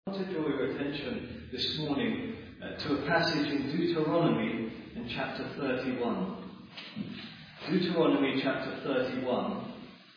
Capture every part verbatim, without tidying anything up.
I want to draw your attention this morning uh, to a passage in Deuteronomy in chapter thirty-one. Deuteronomy chapter thirty-one.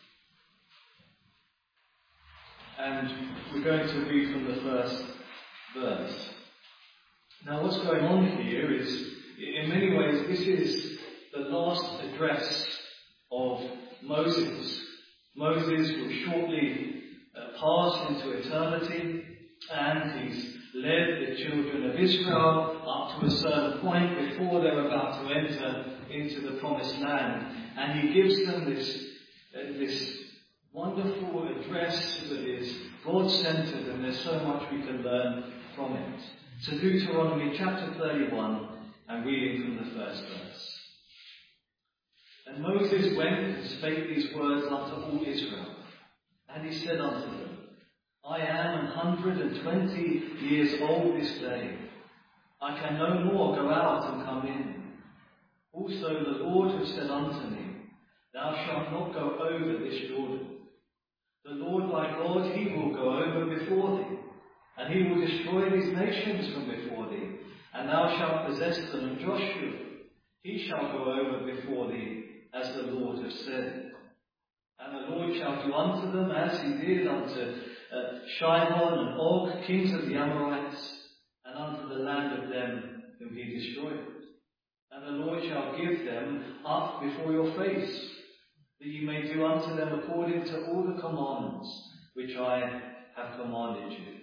And we're going to read from the first verse. Now what's going on here is, in many ways, this is the last address of Moses. Moses will shortly uh, pass into eternity, and he's led the children of Israel up to a certain point before they're about to enter into the promised land. And he gives them this, uh, this wonderful address that is God-centered, and there's so much we can learn from it. So Deuteronomy chapter thirty-one, and reading from the first verse. And Moses went and spake these words unto all Israel. And he said unto them, I am an hundred and twenty years old this day. I can no more go out and come in. Also the Lord hath said unto me, Thou shalt not go over this Jordan. The Lord thy God, he will go over before thee, and he will destroy these nations from before thee, and thou shalt possess them. And Joshua, he shall go over before thee, as the Lord hath said. And the Lord shall do unto them as he did unto uh, Sihon and Og, kings of the Amorites, and unto the land of them whom he destroyed. And the Lord shall give them up before your face, that ye may do unto them according to all the commandments which I have commanded you.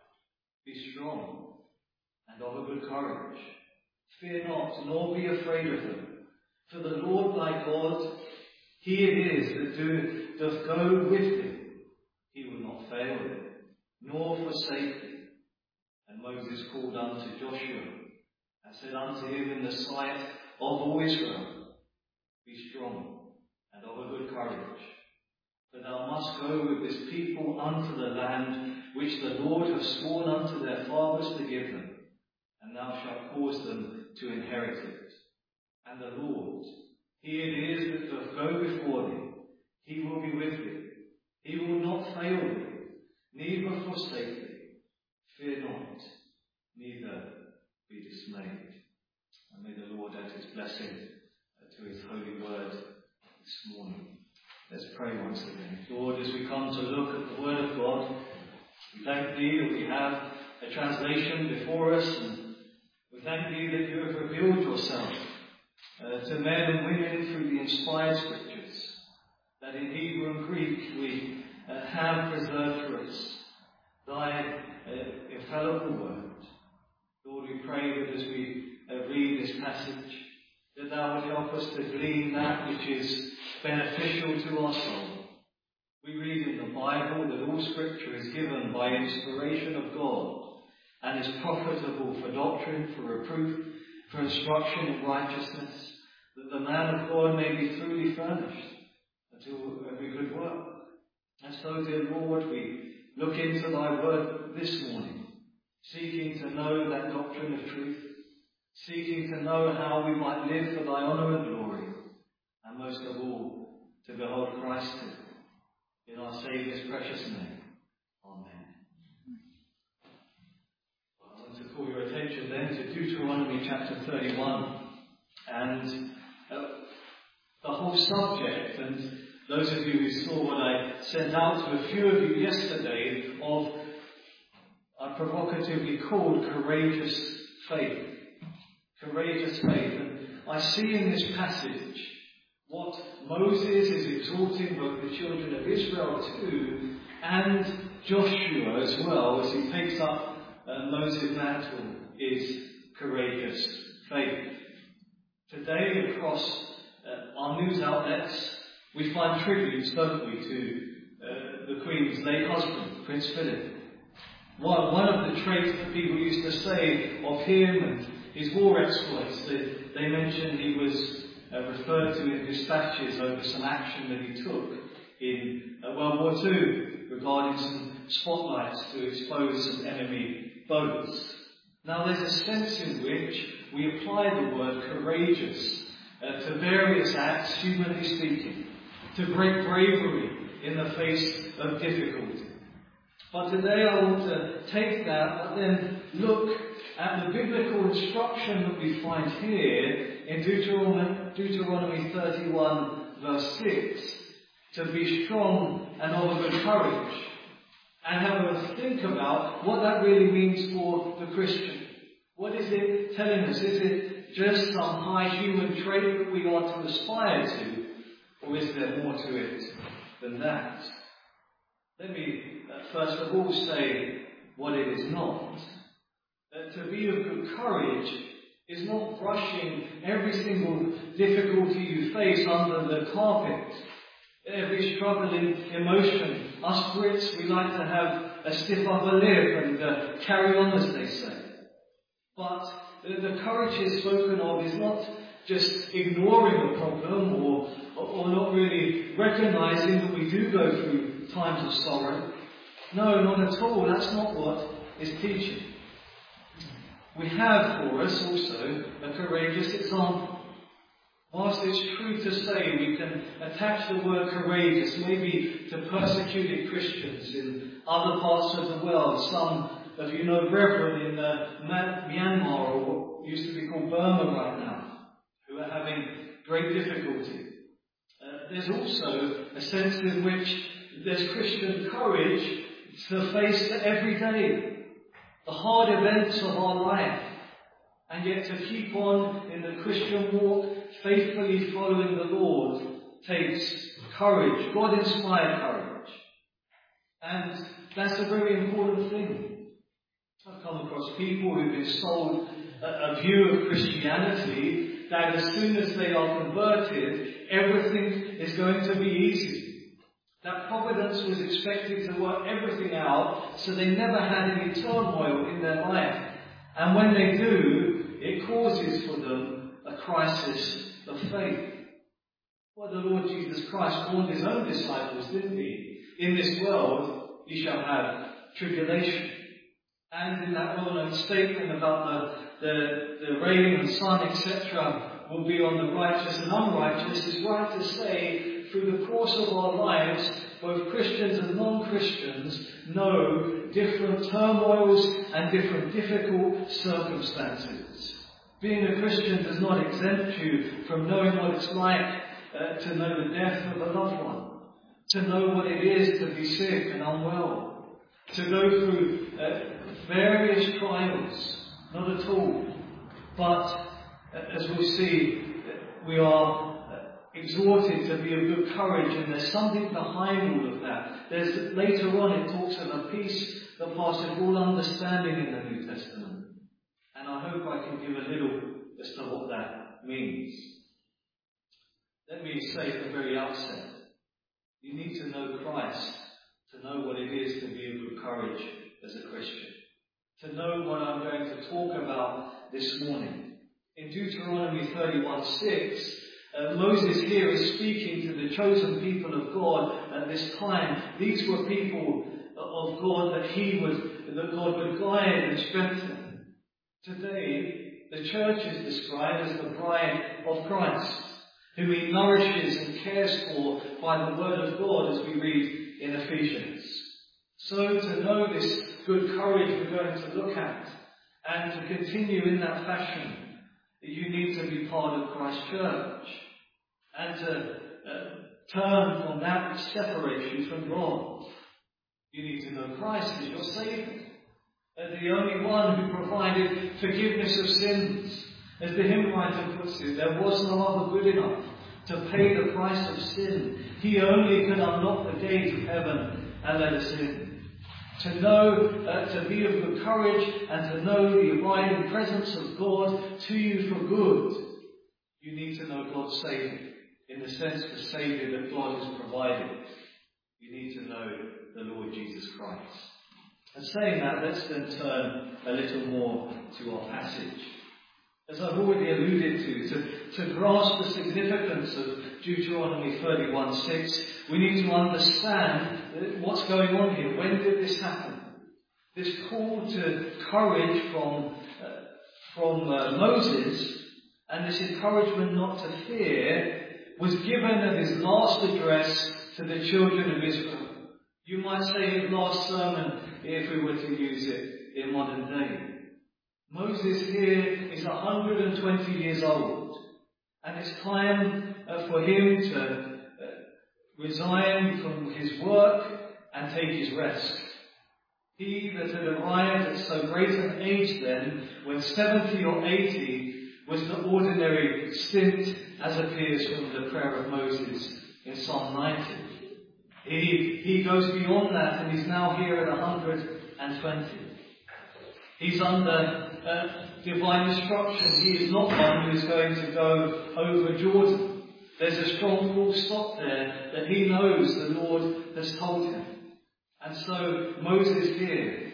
Be strong and of a good courage. Fear not, nor be afraid of them. For the Lord thy God, he it is that do, doth go with thee. He will not fail thee, nor forsake thee. And Moses called unto Joshua, and said unto him in the sight of all Israel, Be strong and of a good courage. For thou must go with this people unto the land which the Lord hath sworn unto their fathers to give them, and thou shalt cause them to inherit it. And the Lord, he it is that doth go before thee. He will be with thee. He will not fail thee, neither forsake thee. Fear not, neither be dismayed. And may the Lord add his blessing to his holy word this morning. Let's pray once again. Lord, as we come to look at the word of God, we thank thee that we have a translation before us, and we thank thee that you have revealed yourself Uh, to men and women through the inspired scriptures, that in Hebrew and Greek we uh, have preserved for us thy uh, infallible word. Lord, we pray that as we uh, read this passage, that thou would help us to glean that which is beneficial to our soul. We read in the Bible that all scripture is given by inspiration of God and is profitable for doctrine, for reproof, for instruction in righteousness, that the man of God may be truly furnished unto every good work. And so, dear Lord, we look into thy word this morning, seeking to know that doctrine of truth, seeking to know how we might live for thy honour and glory, and most of all, to behold Christ in our Saviour's precious name. Amen. To call your attention then to Deuteronomy chapter thirty-one, and uh, the whole subject, and those of you who saw what I sent out to a few of you yesterday of I provocatively called courageous faith. Courageous faith. And I see in this passage what Moses is exhorting both the children of Israel to, and Joshua as well, as he takes up Uh, Moses' mantle, is courageous faith. Today, across uh, our news outlets, we find tributes, don't we, to uh, the Queen's late husband, Prince Philip. One, one of the traits that people used to say of him and his war exploits, they, they mentioned he was uh, referred to in dispatches over some action that he took in uh, World War Two regarding some spotlights to expose some enemy boats. Now there's a sense in which we apply the word courageous uh, to various acts, humanly speaking, to great bravery in the face of difficulty. But today I want to take that, but then look at the biblical instruction that we find here in Deuteronomy, Deuteronomy thirty-one verse six, to be strong and of good courage, and have a think about what that really means for the Christian. What is it telling us? Is it just some high human trait that we are to aspire to, or is there more to it than that? Let me uh, first of all say what it is not. Uh, to be of good courage is not brushing every single difficulty you face under the carpet. Every struggling emotion. Us Brits, we like to have a stiff upper lip and uh, carry on, as they say. But the, the courage is spoken of is not just ignoring a problem or, or not really recognizing that we do go through times of sorrow. No, not at all. That's not what is teaching. We have for us also a courageous example. Whilst it's true to say we can attach the word courageous maybe to persecuted Christians in other parts of the world, some of you know brethren in uh, Myanmar, or what used to be called Burma right now, who are having great difficulty. Uh, there's also a sense in which there's Christian courage to face the everyday, the hard events of our life, and yet to keep on in the Christian walk, faithfully following the Lord, takes courage, God-inspired courage. And that's a very important thing. I've come across people who've been sold a, a view of Christianity that as soon as they are converted, everything is going to be easy. That providence was expected to work everything out, so they never had any turmoil in their life. And when they do, it causes for them a crisis of faith. Well, the Lord Jesus Christ warned his own disciples, didn't he? In this world, you shall have tribulation. And in that well-known statement about the, the, the rain and sun, et cetera, will be on the righteous and unrighteous, it's right to say, through the course of our lives, both Christians and non-Christians know different turmoils and different difficult circumstances. Being a Christian does not exempt you from knowing what it's like uh, to know the death of a loved one, to know what it is to be sick and unwell, to go through uh, various trials, not at all. But uh, as we'll see, we are exhorted to be of good courage, and there's something behind all of that. There's later on it talks of a peace that passeth all understanding in the New Testament, and I hope I can give a little as to what that means. Let me say at the very outset, you need to know Christ to know what it is to be of good courage as a Christian, to know what I'm going to talk about this morning. In Deuteronomy thirty-one six, Uh, Moses here is speaking to the chosen people of God at this time. These were people of God that he would, that God would guide and strengthen. Today, the church is described as the bride of Christ, whom he nourishes and cares for by the word of God, as we read in Ephesians. So to know this good courage we're going to look at, and to continue in that fashion, you need to be part of Christ's church, and to uh, turn from that separation from God. You need to know Christ as your Saviour, as the only one who provided forgiveness of sins. As the hymn writer puts it, there was no other good enough to pay the price of sin. He only could unlock the gate of heaven and let us in. To know, uh, to be of good courage, and to know the abiding presence of God to you for good, you need to know God's Saviour, in the sense the Saviour that God has provided. You need to know the Lord Jesus Christ. And saying that, let's then turn a little more to our passage. As I've already alluded to, to, to grasp the significance of Deuteronomy thirty-one six, we need to understand what's going on here. When did this happen? This call to courage from, uh, from uh, Moses, and this encouragement not to fear, was given at his last address to the children of Israel. You might say his last sermon, if we were to use it in modern day. Moses here is one hundred twenty years old, and it's time uh, for him to uh, resign from his work and take his rest. He that had arrived at so great an age then, when seventy or eighty was the ordinary stint, as appears from the prayer of Moses in Psalm ninety. He, he goes beyond that, and he's now here at one hundred twenty. He's under uh, divine instruction. He is not one who is going to go over Jordan. There's a strong full stop there that he knows the Lord has told him. And so Moses here,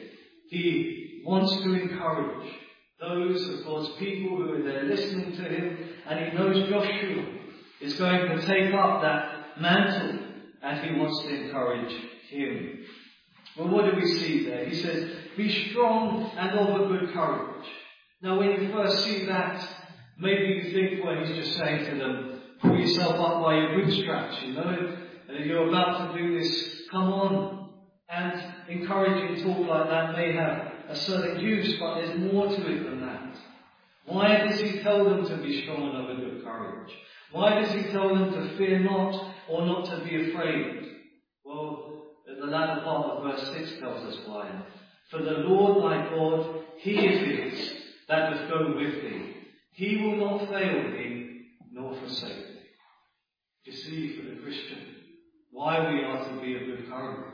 he wants to encourage those of God's people who are there listening to him, and he knows Joshua is going to take up that mantle, and he wants to encourage him. Well, what do we see there? He says, be strong and of a good courage. Now, when you first see that, maybe you think, well, he's just saying to them, pull yourself up by your bootstraps, you know, and you're about to do this, come on. And encouraging talk like that may have a certain use, but there's more to it than that. Why does he tell them to be strong and of a good courage? Why does he tell them to fear not or not to be afraid? Well, the latter part of verse six tells us why. For the Lord thy God, he it is that doth go with thee. He will not fail thee, nor forsake thee. You see, for the Christian, why we are to be of good courage.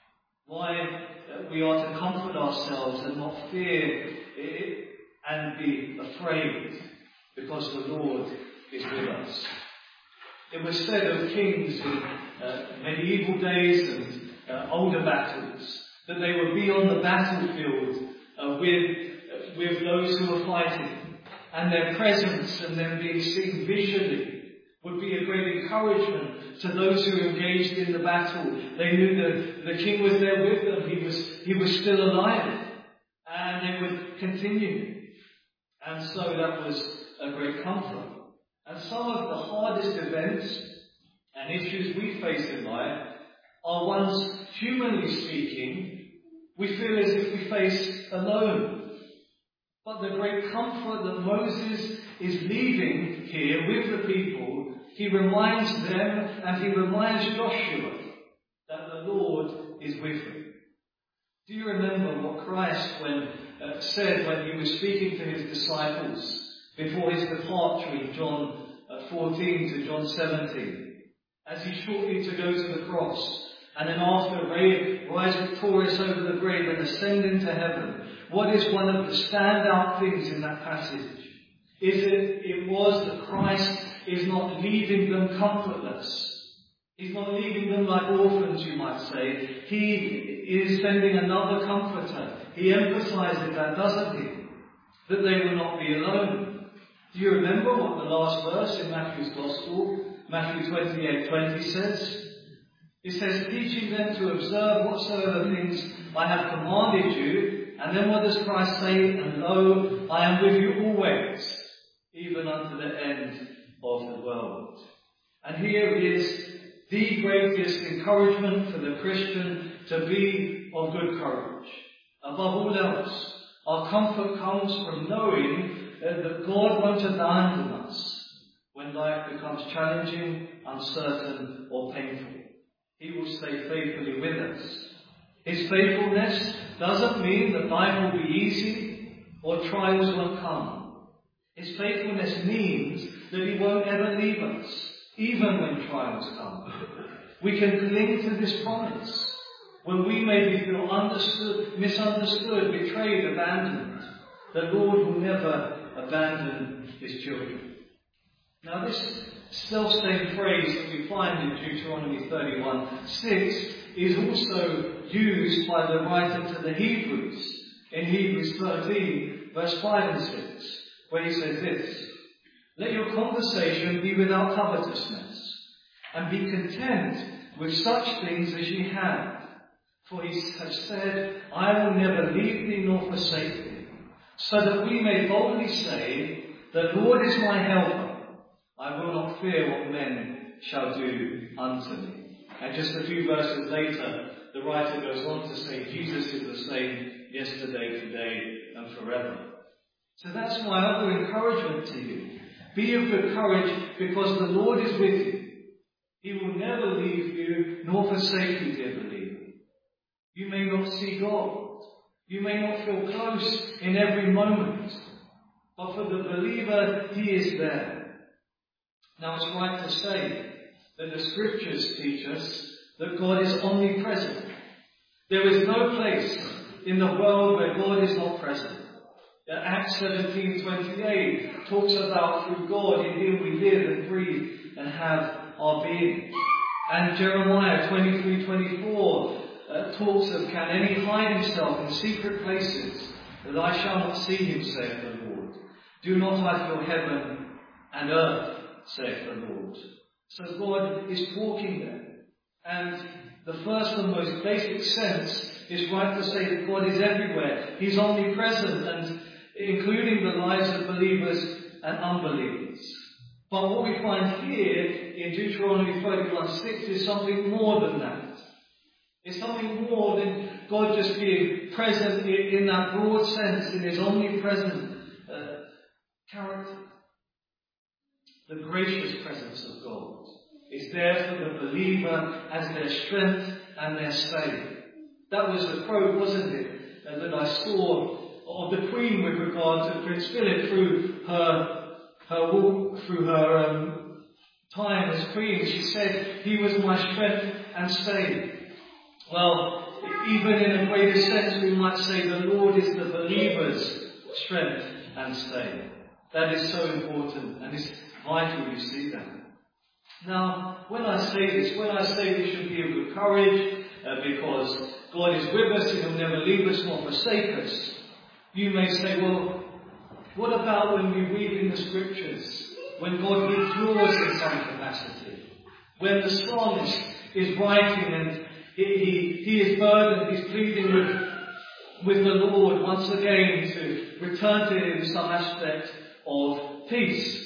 Why we are to comfort ourselves and not fear and be afraid, because the Lord is with us. It was said of kings in uh, medieval days and uh, older battles that they would be on the battlefield uh, with, uh, with those who were fighting, and their presence and them being seen visually would be a great encouragement to those who engaged in the battle. They knew that the king was there with them. He was, he was still alive, and they would continue. And so that was a great comfort. And some of the hardest events and issues we face in life are ones, humanly speaking, we feel as if we face alone. But the great comfort that Moses is leaving here with the people, he reminds them and he reminds Joshua that the Lord is with them. Do you remember what Christ when, uh, said when he was speaking to his disciples before his departure in John uh, fourteen to John seventeen, as he shortly to go to the cross, and then after rise victorious over the grave and ascend into heaven? What is one of the standout things in that passage? Is it, it was that Christ is not leaving them comfortless. He's not leaving them like orphans, you might say. He is sending another comforter. He emphasizes that, doesn't he? That they will not be alone. Do you remember what the last verse in Matthew's Gospel, Matthew twenty-eight twenty says? It says, teaching them to observe whatsoever things I have commanded you. And then what does Christ say? And lo, I am with you always, even unto the end of the world. And here is the greatest encouragement for the Christian, to be of good courage. Above all else, our comfort comes from knowing that God won't abandon us when life becomes challenging, uncertain, or painful. He will stay faithfully with us. His faithfulness doesn't mean that life will be easy or trials won't come. His faithfulness means that he won't ever leave us, even when trials come. We can cling to this promise when we maybe feel understood, misunderstood, betrayed, abandoned. The Lord will never abandon his children. Now this self-same phrase that we find in Deuteronomy thirty-one six is also used by the writer to the Hebrews in Hebrews thirteen verse five and six, where he says this: let your conversation be without covetousness, and be content with such things as ye have. For he has said, I will never leave thee nor forsake thee, so that we may boldly say, the Lord is my helper. I will not fear what men shall do unto me. And just a few verses later, the writer goes on to say Jesus is the same yesterday, today, and forever. So that's my other encouragement to you. Be of good courage, because the Lord is with you. He will never leave you nor forsake you, dear believer. You may not see God. You may not feel close in every moment. But for the believer, He is there. Now it's right to say that the Scriptures teach us that God is omnipresent. There is no place in the world where God is not present. Acts seventeen twenty-eight talks about through God in Him we live and breathe and have our being. And Jeremiah twenty-three twenty-four uh, talks of, can any hide himself in secret places, that I shall not see him, saith the Lord. Do not I fill heaven and earth, saith the Lord. So God is walking there. And the first and most basic sense is right to say that God is everywhere. He's omnipresent, and including the lives of believers and unbelievers. But what we find here in Deuteronomy thirty-one six is something more than that. It's something more than God just being present in that broad sense, in His omnipresent uh, character. The gracious presence of God is there for the believer as their strength and their stay. That was the quote, wasn't it, uh, that I saw of the Queen with regard to Prince Philip through her her walk, through her um, time as Queen. She said, he was my strength and stay. Well, even in a greater sense, we might say the Lord is the believer's strength and stay. That is so important, and it's vital you see that. Now, when I say this, when I say we should be of good courage, uh, because God is with us, He will never leave us nor forsake us, you may say, well, what about when we read in the Scriptures, when God withdraws in some capacity? When the psalmist is writing and he, he, he is burdened, he's pleading with, with the Lord once again to return to Him some aspect of peace.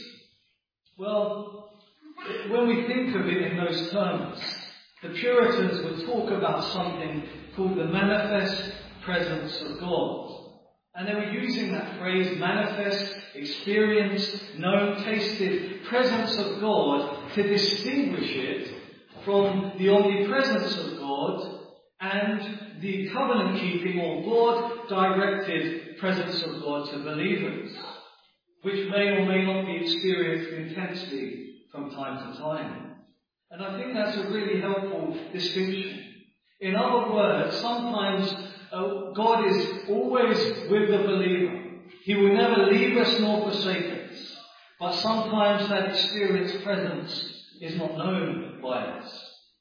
Well, when we think of it in those terms, the Puritans would talk about something called the manifest presence of God. And they were using that phrase, manifest, experienced, known, tasted presence of God, to distinguish it from the omnipresence of God and the covenant-keeping or God-directed presence of God to believers, which may or may not be experienced intensely from time to time. And I think that's a really helpful distinction. In other words, sometimes uh, God is always with the believer. He will never leave us nor forsake us. But sometimes that experienced presence is not known by us.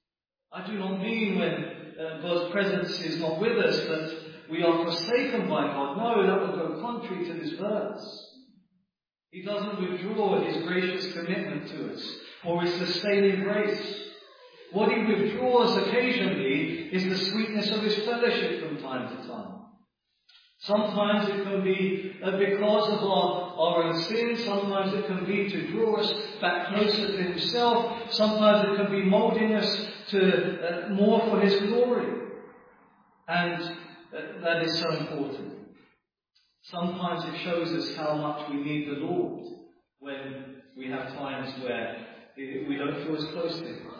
I do not mean when uh, God's presence is not with us that we are forsaken by God. No, that would go contrary to this verse. He doesn't withdraw His gracious commitment to us or His sustaining grace. What He withdraws occasionally is the sweetness of His fellowship from time to time. Sometimes it can be uh, because of our, our own sin. Sometimes it can be to draw us back closer to Himself. Sometimes it can be moulding us to uh, more for His glory. And uh, that is so important. Sometimes it shows us how much we need the Lord when we have times where we don't feel as close to Him.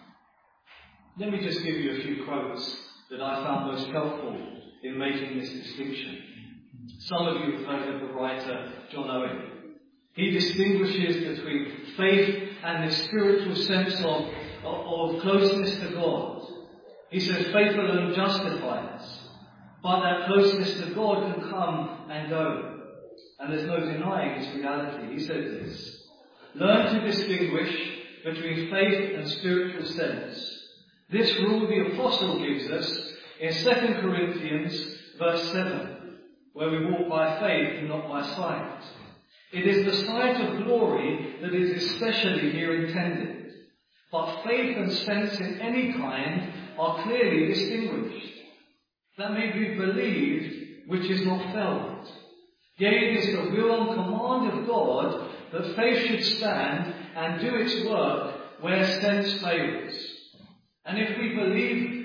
Let me just give you a few quotes that I found most helpful in making this distinction. Some of you have heard of the writer John Owen. He distinguishes between faith and the spiritual sense of, of, of closeness to God. He says faith alone justifies, but that closeness to God can come and go. And there's no denying its reality. He said this: learn to distinguish between faith and spiritual sense. This rule the Apostle gives us in Second Corinthians verse seven, where we walk by faith and not by sight. It is the sight of glory that is especially here intended, but faith and sense in any kind are clearly distinguished. That may be believed which is not felt. Yea, it is the will and command of God that faith should stand and do its work where sense fails. And if we believe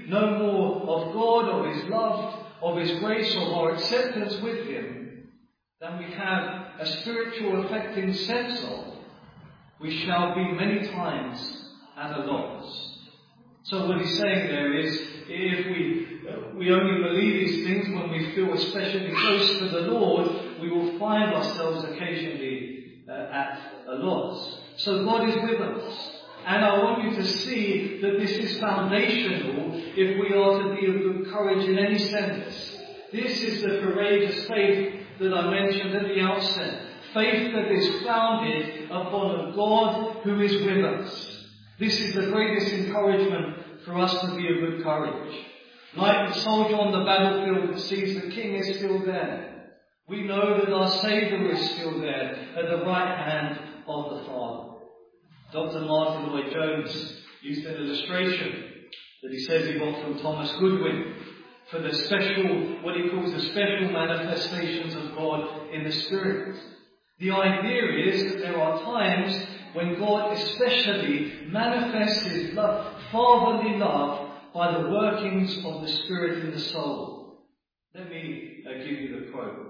know more of God, of his love, of his grace, of our acceptance with him, than we have a spiritual affecting sense of, we shall be many times at a loss. So what he's saying there is, if we uh, we only believe these things when we feel especially close to the Lord, we will find ourselves occasionally uh, at a loss. So God is with us. And I want you to see that this is foundational if we are to be of good courage in any sense. This is the courageous faith that I mentioned at the outset. Faith that is founded upon a God who is with us. This is the greatest encouragement for us to be of good courage. Like the soldier on the battlefield that sees the king is still there. We know that our Saviour is still there at the right hand of the Father. Doctor Martin Lloyd-Jones used an illustration that he says he got from Thomas Goodwin for the special, what he calls the special manifestations of God in the Spirit. The idea is that there are times when God especially manifests his love, fatherly love, by the workings of the Spirit in the soul. Let me uh, give you the quote.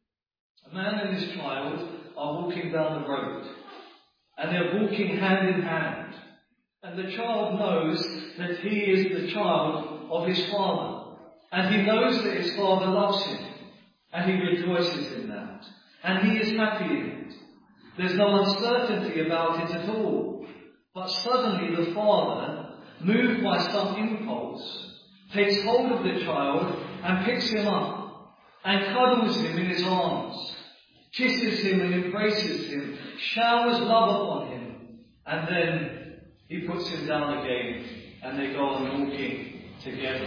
A man and his child are walking down the road, and they're walking hand in hand. And the child knows that he is the child of his father. And he knows that his father loves him. And he rejoices in that. And he is happy in it. There's no uncertainty about it at all. But suddenly the father, moved by some impulse, takes hold of the child and picks him up and cuddles him in his arms, kisses him and embraces him, showers love upon him, and then he puts him down again and they go on walking together.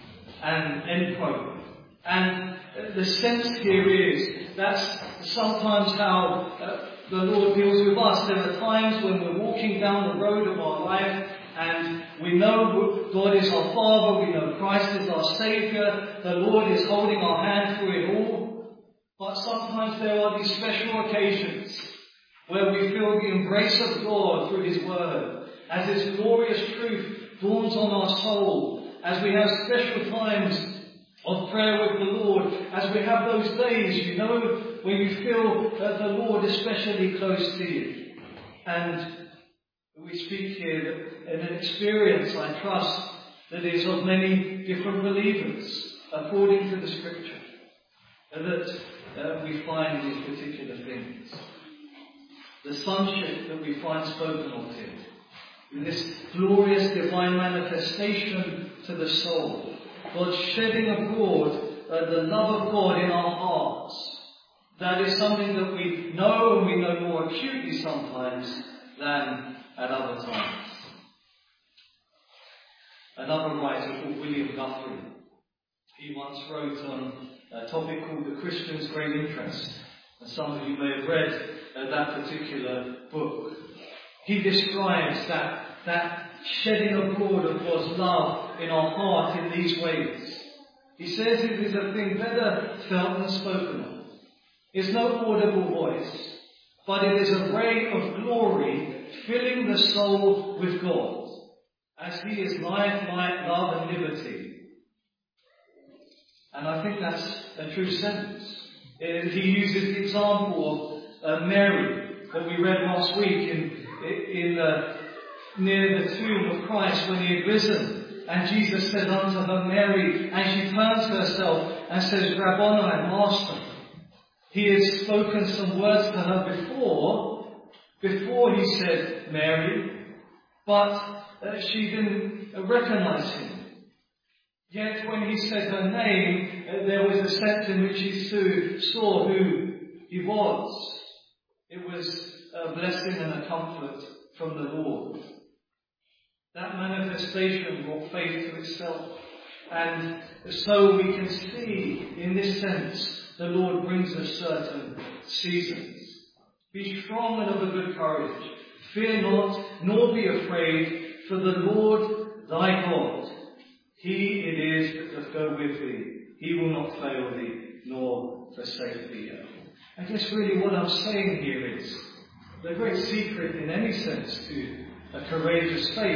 And end quote. And the sense here is that's sometimes how uh, the Lord deals with us. There are times when we're walking down the road of our life and we know God is our Father, we know Christ is our Saviour, the Lord is holding our hand through it all. But sometimes there are these special occasions where we feel the embrace of God through His Word, as His glorious truth dawns on our soul, as we have special times of prayer with the Lord, as we have those days, you know, when you feel uh, the Lord especially close to you. And we speak here in an experience, I trust, that is of many different believers, according to the Scripture, that uh, we find these particular things. The sonship that we find spoken of here, in this glorious divine manifestation to the soul, God shedding abroad uh, the love of God in our hearts. That is something that we know, and we know more acutely sometimes than at other times. Another writer called William Guthrie, he once wrote on a topic called The Christian's Great Interest. And some of you may have read uh, that particular book. He describes that, that shedding abroad of God's love in our heart in these ways. He says it is a thing better felt than spoken of. It's no audible voice, but it is a ray of glory filling the soul with God, as He is life, light, love and liberty. And I think that's a true sense. He uses the example of uh, Mary that we read last week in, in uh, near the tomb of Christ when He had risen. And Jesus said unto her, Mary, and she turns herself and says, Rabboni, Master. He had spoken some words to her before, before He said Mary, but uh, she didn't uh, recognize Him. Yet when He said her name, uh, there was a sense in which she saw who He was. It was a blessing and a comfort from the Lord. That manifestation brought faith to itself. And so we can see, in this sense, the Lord brings us certain seasons. Be strong and of a good courage. Fear not, nor be afraid, for the Lord thy God, He it is that doth go with thee. He will not fail thee, nor forsake thee. I guess really what I'm saying here is the great secret in any sense to a courageous faith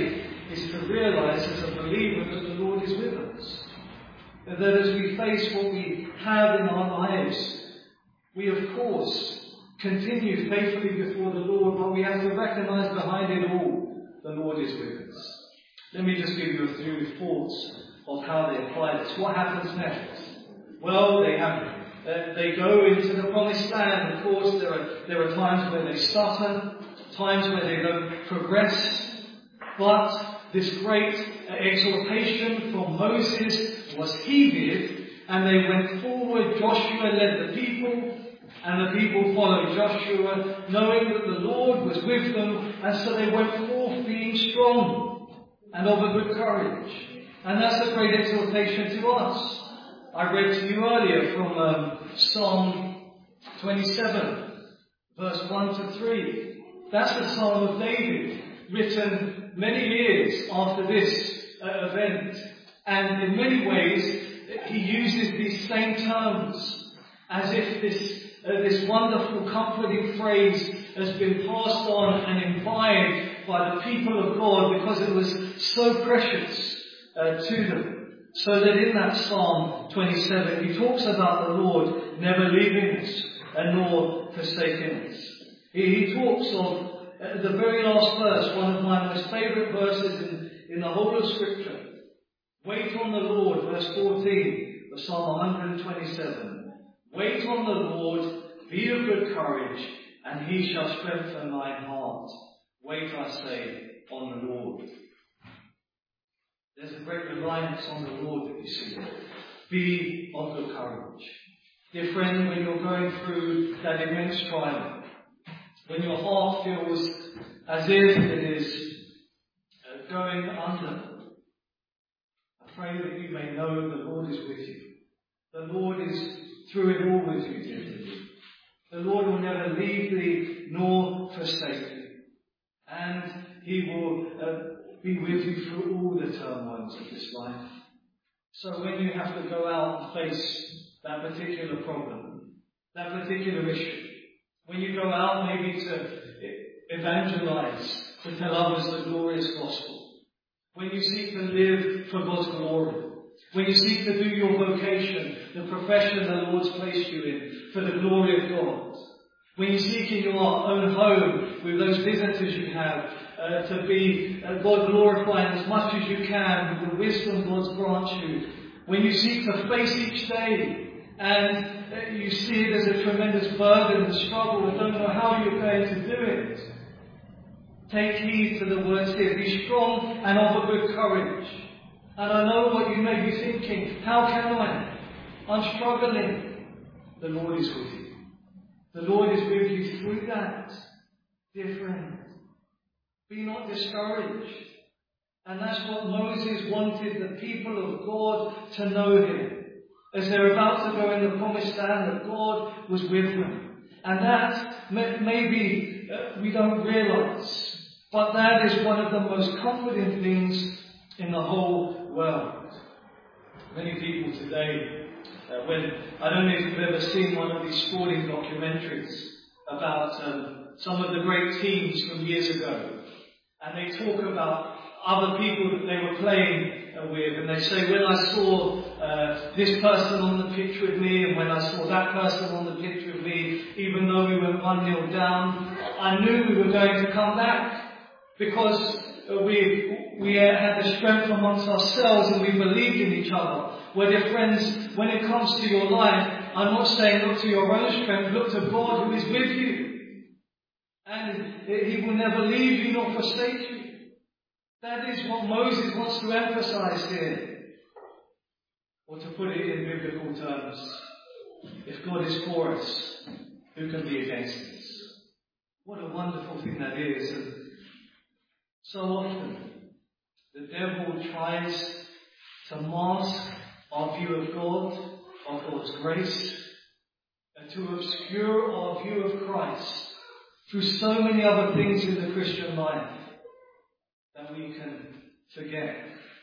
is to realize as a believer that the Lord is with us. And that as we face what we have in our lives, we of course continue faithfully before the Lord, but we have to recognize behind it all, the Lord is with us. Let me just give you a few thoughts of how they apply this. What happens next? Well, they have uh, they go into the promised land. Of course, there are there are times where they stutter, times where they don't progress, but this great uh, exhortation from Moses was heeded, and they went forward. Joshua led the people, and the people followed Joshua, knowing that the Lord was with them, and so they went forth being strong and of a good courage. And that's a great exhortation to us. I read to you earlier from um, Psalm twenty-seven, verse one to three. That's the Psalm of David, written many years after this uh, event. And in many ways, he uses these same terms, as if this uh, this wonderful, comforting phrase has been passed on and imbibed by the people of God because it was so precious uh, to them. So that in that Psalm twenty-seven, he talks about the Lord never leaving us and nor forsaking us. He, he talks of uh, the very last verse, one of my most favourite verses in, in the whole of Scripture. Wait on the Lord, verse fourteen of Psalm one twenty-seven. Wait on the Lord, be of good courage, and he shall strengthen thine heart. Wait, I say, on the Lord. There's a great reliance on the Lord that you see there. Be of good courage. Dear friend, when you're going through that immense trial, when your heart feels as if it is uh, going under, I pray that you may know the Lord is with you. The Lord is through it all with you, dear friend. The Lord will never leave thee nor forsake thee. And he will uh, be with you through all the turmoils of this life. So when you have to go out and face that particular problem, that particular issue, when you go out maybe to evangelize, to tell others the glorious gospel, when you seek to live for God's glory, when you seek to do your vocation, the profession the Lord's placed you in, for the glory of God, when you seek in your own home with those visitors you have, uh, to be uh, God glorifying as much as you can with the wisdom God's grants you, when you seek to face each day and uh, you see it as a tremendous burden and struggle and don't know how you're going to do it, take heed to the words here. Be strong and of a good courage. And I know what you may be thinking. How can I? I'm struggling. The Lord is with you. The Lord is with you through that, dear friend. Be not discouraged. And that's what Moses wanted the people of God to know him. As they're about to go in the promised land, that God was with them. And that may, maybe uh, we don't realize. But that is one of the most comforting things in the whole world. Many people today, uh, when I don't know if you've ever seen one of these sporting documentaries about um, some of the great teams from years ago, and they talk about other people that they were playing uh, with, and they say, when I saw uh, this person on the pitch with me, and when I saw that person on the pitch with me, even though we went one nil down, I knew we were going to come back. Because we we had the strength amongst ourselves and we believed in each other. Well, dear friends, when it comes to your life, I'm not saying look to your own strength, look to God who is with you. And he will never leave you nor forsake you. That is what Moses wants to emphasize here. Or to put it in biblical terms, if God is for us, who can be against us? What a wonderful thing that is. And so often, the devil tries to mask our view of God, of God's grace, and to obscure our view of Christ through so many other things in the Christian life that we can forget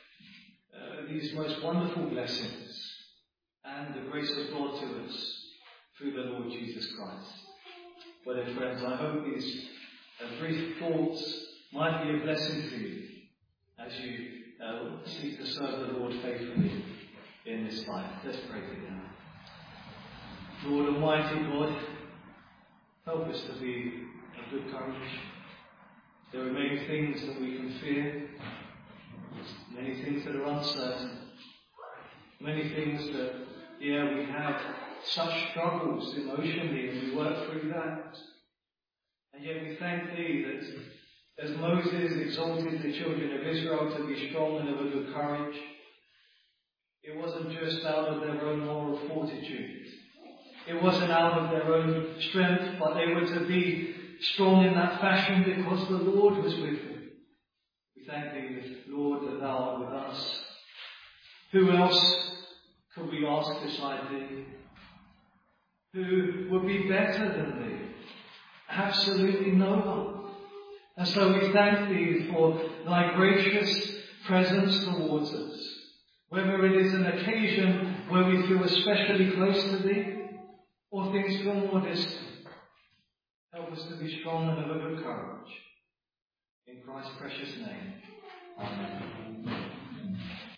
uh, these most wonderful blessings and the grace of God to us through the Lord Jesus Christ. Well, then, friends, I hope these uh, brief thoughts might be a blessing to you as you uh, seek to serve the Lord faithfully in this life. Let's pray together. Lord Almighty God, help us to be of good courage. There are many things that we can fear, many things that are uncertain, many things that, yeah, we have such struggles emotionally and we work through that. And yet we thank Thee that as Moses exalted the children of Israel to be strong and of a good courage, it wasn't just out of their own moral fortitude. It wasn't out of their own strength, but they were to be strong in that fashion because the Lord was with them. We thank Thee, Lord, that Thou art with us. Who else could we ask beside Thee? Who would be better than Thee? Absolutely no one. And so we thank Thee for Thy gracious presence towards us. Whether it is an occasion where we feel especially close to Thee, or things feel more distant, help us to be strong and of a good courage. In Christ's precious name. Amen.